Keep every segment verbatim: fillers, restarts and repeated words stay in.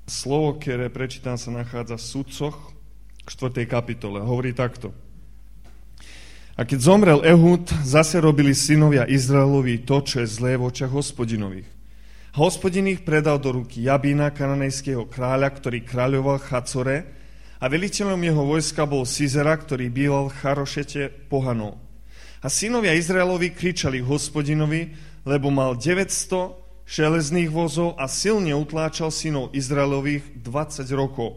Slovo, ktoré prečítam, sa nachádza v Sudcoch v štvrtej kapitole. Hovorí takto. A keď zomrel Ehud, zase robili synovia Izraelovi to, čo je zlé v očiach Hospodinových. Hospodin ich predal do ruky Jabína, kananejského kráľa, ktorý kráľoval v Chacore, a veliteľom jeho vojska bol Sizera, ktorý býval v Charošete pohanov. A synovia Izraelovi kričali Hospodinovi, lebo mal deväťsto železných vozov a silne utláčal synov Izraelových dvadsať rokov.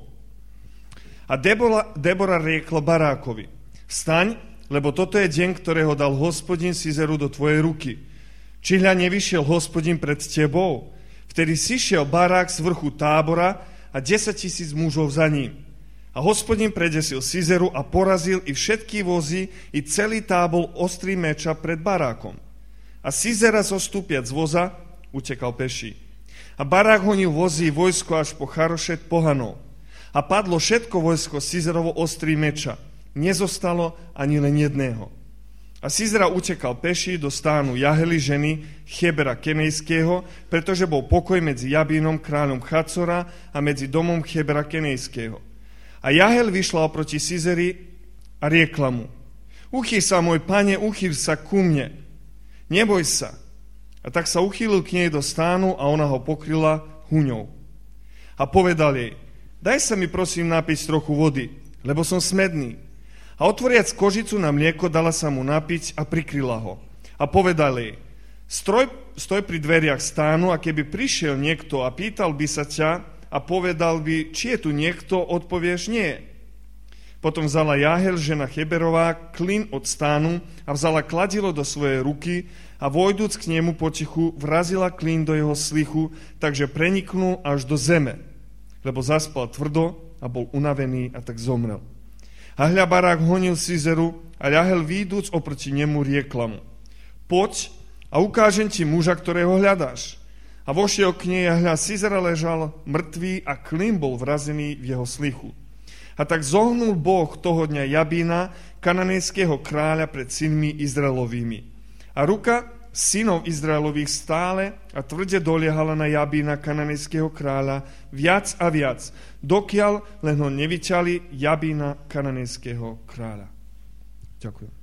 A Debora, Debora riekla Barákovi, vstaň, lebo toto je deň, ktorého dal Hospodin Sizeru do tvojej ruky. Či hľa nevyšiel Hospodin pred tebou? Vtedy sišiel Barák z vrchu Tábora a desať tisíc mužov za ním. A Hospodin predesil Sizeru a porazil i všetky vozy, i celý tábor ostrý meča pred Barákom. A Sizera zostúpiac z voza utekal peší. A Barák honil vozy vojsko až po Charošet pohanov. A padlo všetko vojsko Sizerovo ostrý meča. Nezostalo ani len jedného. A Sizera utekal peší do stánu Jahely ženy Chebera Kenejského, pretože bol pokoj medzi Jabínom, kráľom Chacora, a medzi domom Chebera Kenejského. A Jahel vyšla oproti Sizeri a riekla mu, uchýl sa, môj pane, uchýl sa ku mne. Neboj sa. A tak sa uchýlil k nej do stánu a ona ho pokryla huňou. A povedal jej, daj sa mi prosím napiť trochu vody, lebo som smedný. A otvoriac kožicu na mlieko, dala sa mu napiť a prikryla ho. A povedal jej, stroj, stoj pri dveriach stánu a keby prišiel niekto a pýtal by sa ťa a povedal by, či je tu niekto, odpovieš nie. Potom vzala Jahel, žena Cheberová, klin od stánu a vzala kladilo do svojej ruky a vojdúc k nemu potichu, vrazila klín do jeho slichu, takže preniknul až do zeme, lebo zaspal tvrdo a bol unavený a tak zomrel. A hľa Barák honil Sizeru a Jahel výjdúc oproti nemu riekla mu, poď a ukážem ti muža, ktorého hľadáš. A vošiel k nej a hľa Sizera ležal mŕtvý a klín bol vrazený v jeho slichu. A tak zohnul Boh toho dňa Jabína, kananejského kráľa, pred synmi Izraelovými. A ruka synov Izraelových stále a tvrde doliehala na Jabína, kananejského kráľa, viac a viac, dokiaľ len ho nevyťali Jabína, kananejského kráľa. Ďakujem.